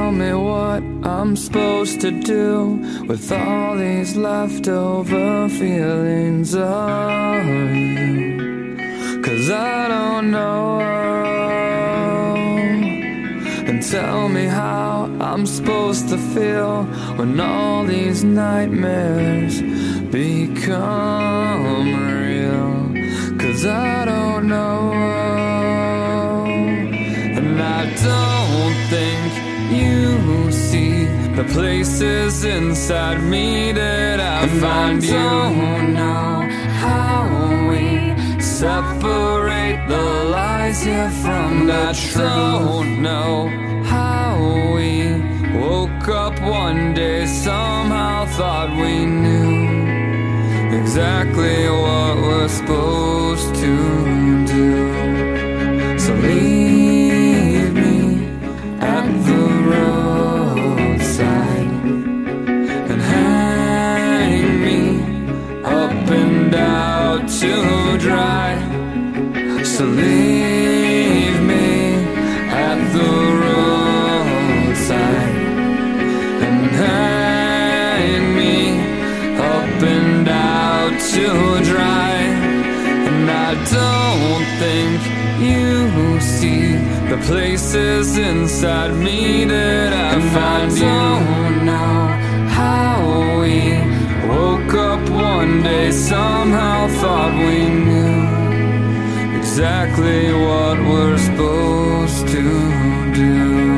tell me what I'm supposed to do with all these leftover feelings of you, 'cause I don't know. And tell me how I'm supposed to feel when all these nightmares become real, 'cause I don't know. And I don't think you see the places inside me that I find you. I don't know how we separate the lies here from the truth. I don't know how we woke up one day, somehow thought we knew exactly what we're supposed to do. So leave me at the roadside and hang me up and out to dry. So leave me at the roadside and hang me up and out to dry. And I don't think you see the places inside me that I find you. I don't know how we woke up one day, somehow thought we knew exactly what we're supposed to do.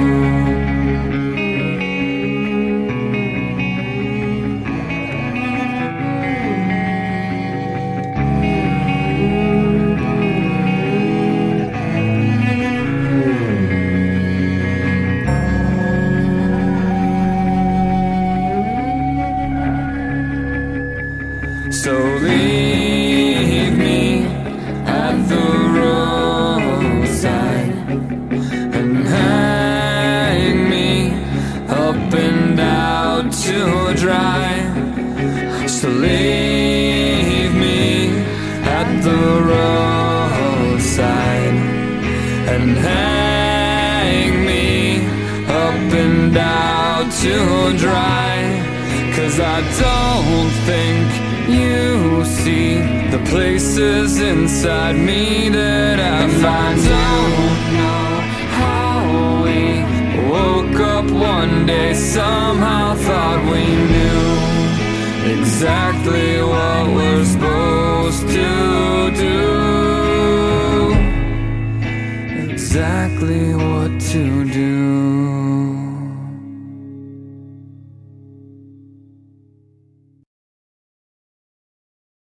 So leave me at the roadside and hang me up and out to dry. So leave me at the roadside and hang me up and out to dry. 'Cause I don't think you see the places inside me that I find. I don't know how we woke up one day, somehow thought we knew exactly what we're supposed to do, exactly what to do.